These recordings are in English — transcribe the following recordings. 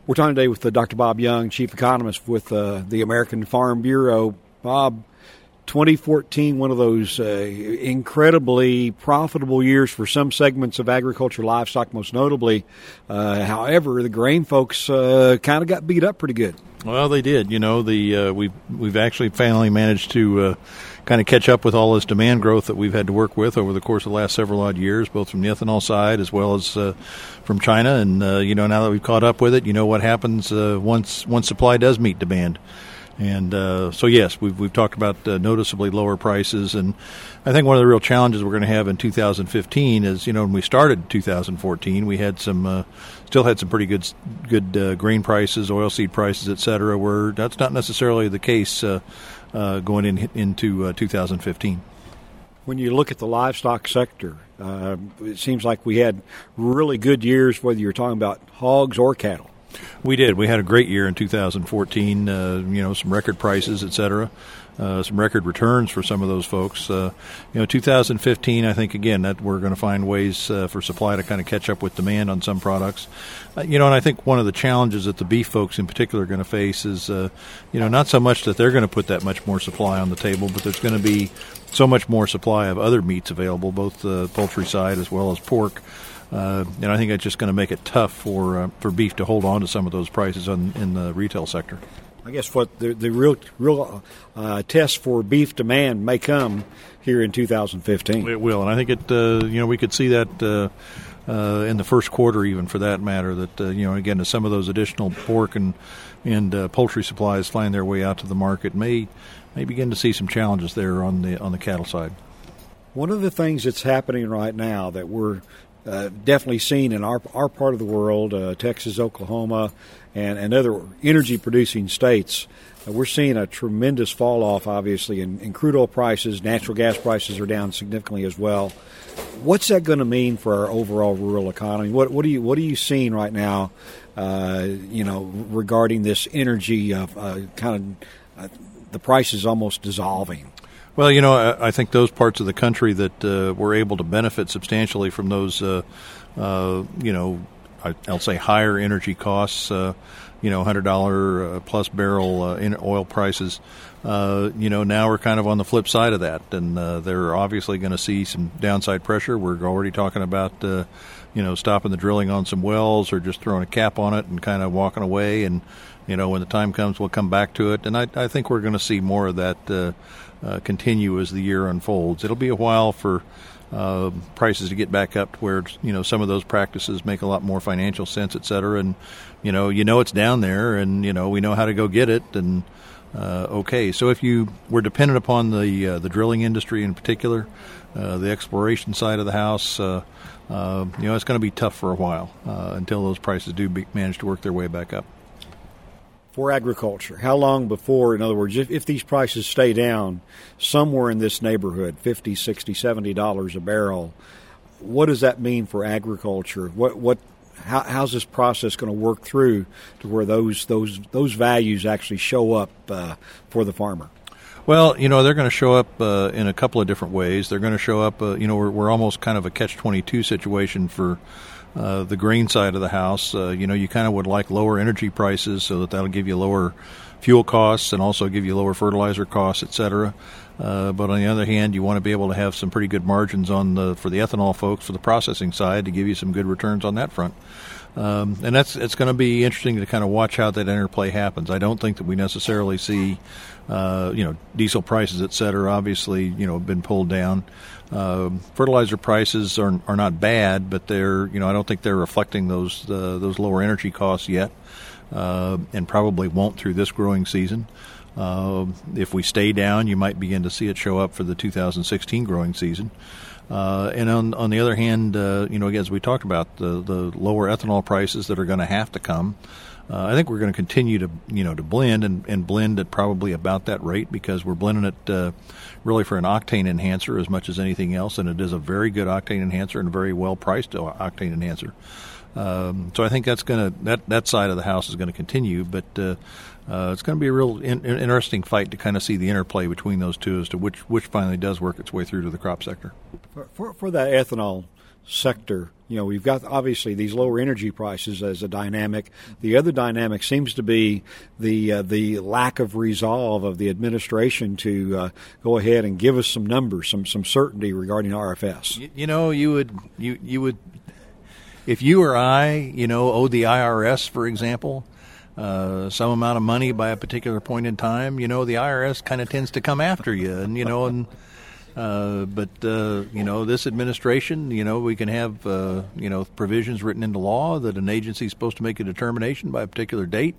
We're talking today with Dr. Bob Young, Chief Economist with the American Farm Bureau. Bob, 2014, one of those incredibly profitable years for some segments of agriculture, livestock most notably. However, the grain folks kind of got beat up pretty good. Well, they did. You know, we've actually finally managed to kind of catch up with all this demand growth that we've had to work with over the course of the last several odd years, both from the ethanol side as well as from China. And now that we've caught up with it, you know what happens once supply does meet demand. And so, yes, we've talked about noticeably lower prices. And I think one of the real challenges we're going to have in 2015 is, when we started 2014, we had still had some pretty good grain prices, oilseed prices, et cetera, where that's not necessarily the case going into 2015. When you look at the livestock sector, it seems like we had really good years, whether you're talking about hogs or cattle. We did. We had a great year in 2014, some record prices, et cetera, some record returns for some of those folks. 2015, I think, again, that we're going to find ways for supply to kind of catch up with demand on some products. And I think one of the challenges that the beef folks in particular are going to face is, not so much that they're going to put that much more supply on the table, but there's going to be so much more supply of other meats available, both the poultry side as well as pork. And I think it's just going to make it tough for beef to hold on to some of those prices in the retail sector. I guess what the real test for beef demand may come here in 2015. It will, and I think we could see that in the first quarter, even for that matter. That again, as some of those additional pork and poultry supplies find their way out to the market, may begin to see some challenges there on the cattle side. One of the things that's happening right now that we're definitely seen in our part of the world, Texas, Oklahoma, and other energy-producing states, we're seeing a tremendous fall-off, obviously, in crude oil prices. Natural gas prices are down significantly as well. What's that going to mean for our overall rural economy? What are you seeing right now, regarding this energy of the prices almost dissolving? Well, I think those parts of the country that were able to benefit substantially from those, I'll say higher energy costs, $100 plus barrel in oil prices, now we're kind of on the flip side of that. And they're obviously going to see some downside pressure. We're already talking about, stopping the drilling on some wells or just throwing a cap on it and kind of walking away. And, when the time comes, we'll come back to it. And I think we're going to see more of that continue as the year unfolds. It'll be a while for prices to get back up to where some of those practices make a lot more financial sense, et cetera. And it's down there, and we know how to go get it. And okay, so if you were dependent upon the drilling industry in particular, the exploration side of the house, it's going to be tough for a while until those prices do manage to work their way back up. For agriculture, how long before, in other words, if these prices stay down somewhere in this neighborhood, $50, $60, $70 a barrel, what does that mean for agriculture? How's this process going to work through to where those values actually show up for the farmer? Well, they're going to show up in a couple of different ways. They're going to show up, we're almost kind of a catch-22 situation for the grain side of the house. You kind of would like lower energy prices so that'll give you lower fuel costs and also give you lower fertilizer costs, et cetera. But on the other hand, you want to be able to have some pretty good margins for the ethanol folks for the processing side to give you some good returns on that front. And it's going to be interesting to kind of watch how that interplay happens. I don't think that we necessarily see, diesel prices, et cetera, obviously, have been pulled down. Fertilizer prices are not bad, but they're, I don't think they're reflecting those lower energy costs yet, and probably won't through this growing season. If we stay down, you might begin to see it show up for the 2016 growing season. And on the other hand, again, as we talked about, the lower ethanol prices that are going to have to come, I think we're going to continue to, to blend and blend at probably about that rate because we're blending it really for an octane enhancer as much as anything else, and it is a very good octane enhancer and a very well-priced octane enhancer. So I think that's that side of the house is going to continue, but it's going to be a real interesting fight to kind of see the interplay between those two as to which finally does work its way through to the crop sector. For that ethanol sector, We've got obviously these lower energy prices as a dynamic. The other dynamic seems to be the lack of resolve of the administration to go ahead and give us some numbers, some certainty regarding RFS. You would, if you or I, owed the IRS, for example, some amount of money by a particular point in time, the IRS kind of tends to come after you, but this administration, we can have, provisions written into law that an agency is supposed to make a determination by a particular date.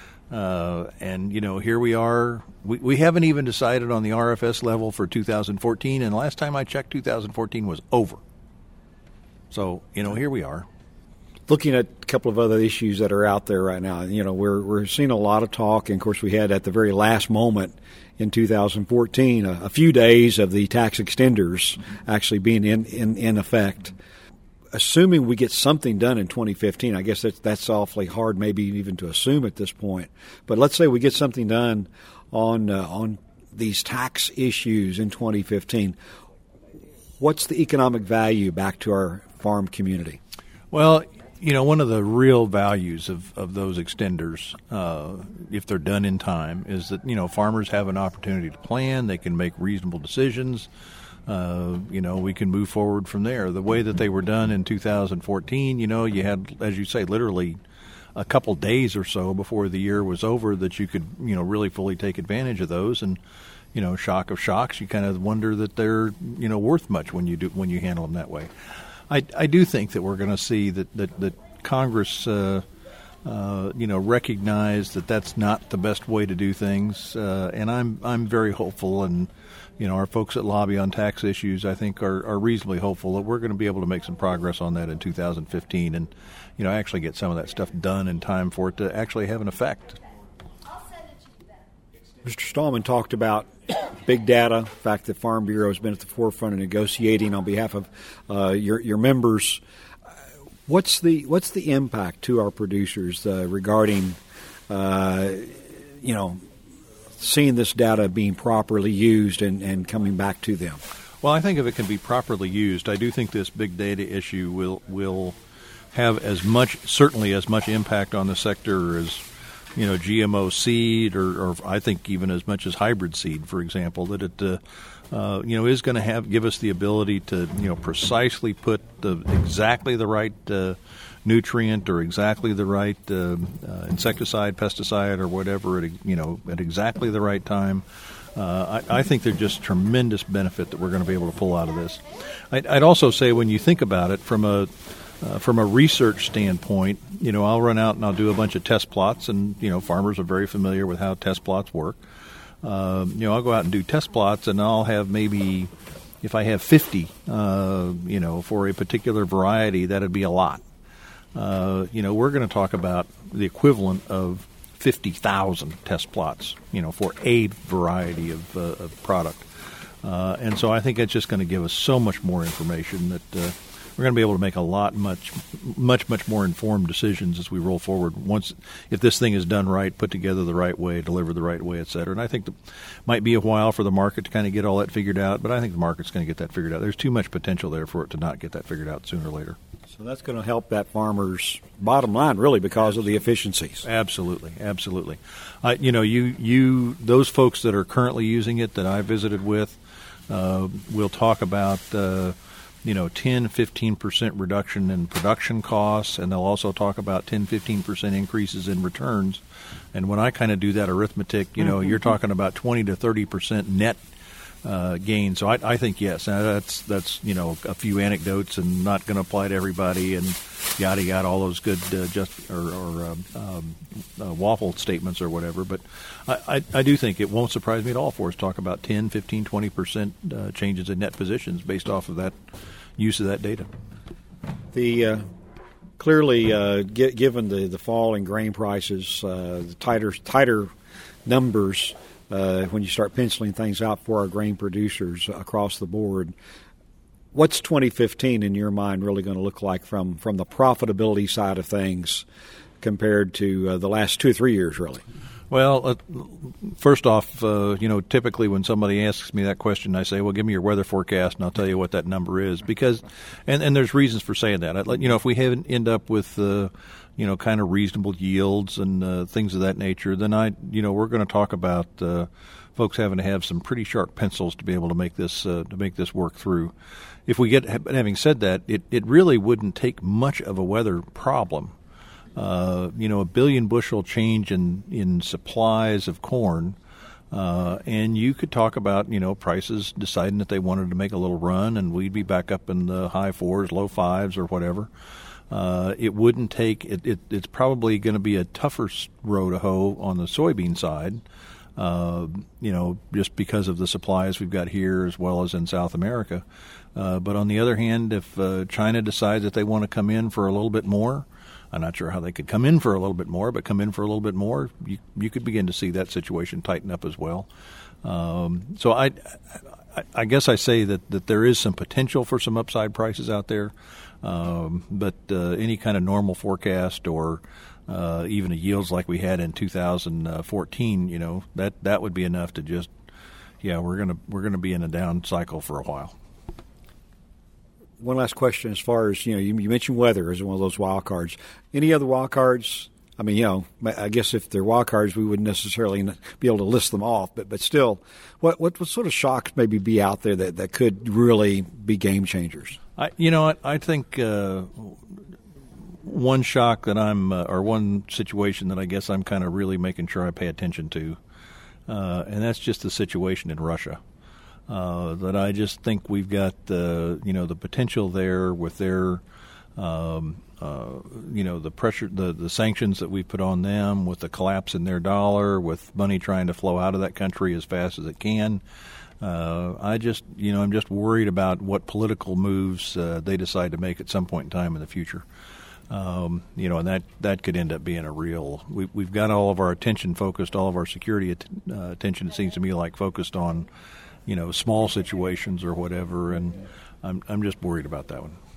Here we are. We haven't even decided on the RFS level for 2014, and last time I checked, 2014 was over. So, here we are. Looking at a couple of other issues that are out there right now, we're seeing a lot of talk, and of course we had at the very last moment in 2014 a few days of the tax extenders actually being in effect. Assuming we get something done in 2015, I guess that's awfully hard maybe even to assume at this point. But let's say we get something done on these tax issues in 2015. What's the economic value back to our farm community? Well, one of the real values of those extenders, if they're done in time, is that, farmers have an opportunity to plan. They can make reasonable decisions. We can move forward from there. The way that they were done in 2014, you had, as you say, literally a couple days or so before the year was over that you could, really fully take advantage of those. And, shock of shocks, you kind of wonder that they're, worth much when you handle them that way. I do think that we're going to see that Congress, recognize that that's not the best way to do things, and I'm very hopeful, and our folks at Lobby on Tax Issues, I think, are reasonably hopeful that we're going to be able to make some progress on that in 2015, and actually get some of that stuff done in time for it to actually have an effect. Mr. Stallman talked about big data, the fact that Farm Bureau has been at the forefront of negotiating on behalf of your members. What's the impact to our producers regarding seeing this data being properly used and coming back to them? Well, I think if it can be properly used, I do think this big data issue will have certainly as much impact on the sector as GMO seed, or I think even as much as hybrid seed, for example, that it is going to give us the ability to precisely put exactly the right nutrient or exactly the right insecticide, pesticide, or whatever at exactly the right time. I think there's just tremendous benefit that we're going to be able to pull out of this. I'd also say when you think about it from a research standpoint, I'll run out and I'll do a bunch of test plots, and farmers are very familiar with how test plots work. I'll go out and do test plots, and I'll have maybe, if I have 50, for a particular variety, that'd be a lot. We're going to talk about the equivalent of 50,000 test plots, for a variety of product, and so I think it's just going to give us so much more information that. We're going to be able to make much more informed decisions as we roll forward. If this thing is done right, put together the right way, delivered the right way, et cetera. And I think it might be a while for the market to kind of get all that figured out, but I think the market's going to get that figured out. There's too much potential there for it to not get that figured out sooner or later. So that's going to help that farmer's bottom line, really, because of the efficiencies. Absolutely. Those folks that are currently using it that I visited with, will talk about 10-15% reduction in production costs, and they'll also talk about 10-15% increases in returns. And when I kind of do that arithmetic, you're talking about 20 to 30% net gain. So I think yes, that's a few anecdotes and not going to apply to everybody, and yada yada, all those good waffle statements or whatever. But I do think it won't surprise me at all for us to talk about 10, 15, 20% changes in net positions based off of that use of that data. Clearly, given the fall in grain prices, the tighter numbers. When you start penciling things out for our grain producers across the board, what's 2015 in your mind really going to look like from the profitability side of things compared to the last 2 or 3 years, really? Well, first off, typically when somebody asks me that question, I say, well, give me your weather forecast and I'll tell you what that number is. Because, and there's reasons for saying that. If we end up with, kind of reasonable yields and things of that nature, then we're going to talk about folks having to have some pretty sharp pencils to be able to make this work through. Having said that, it really wouldn't take much of a weather problem. A 1 billion bushel change in supplies of corn, and you could talk about, prices deciding that they wanted to make a little run, and we'd be back up in the high 4s, low 5s, or whatever. It wouldn't take it's probably going to be a tougher row to hoe on the soybean side, just because of the supplies we've got here as well as in South America. But on the other hand, if China decides that they want to come in for a little bit more, I'm not sure how they could come in for a little bit more, but come in for a little bit more, you could begin to see that situation tighten up as well. So I guess I say that there is some potential for some upside prices out there, but any kind of normal forecast or even a yields like we had in 2014, that would be enough to just, we're gonna be in a down cycle for a while. One last question, as far as, you mentioned weather as one of those wild cards. Any other wild cards? I mean, I guess if they're wild cards, we wouldn't necessarily be able to list them off. But still, what sort of shocks maybe be out there that could really be game changers? I think one shock that or one situation that I guess I'm kind of really making sure I pay attention to, and that's just the situation in Russia. That I just think we've got the potential there with their the pressure, the sanctions that we put on them, with the collapse in their dollar, with money trying to flow out of that country as fast as it can. I'm just worried about what political moves they decide to make at some point in time in the future. And that could end up being a real. We've got all of our attention focused, all of our security attention. It seems to me like focused on small situations or whatever, and I'm just worried about that one.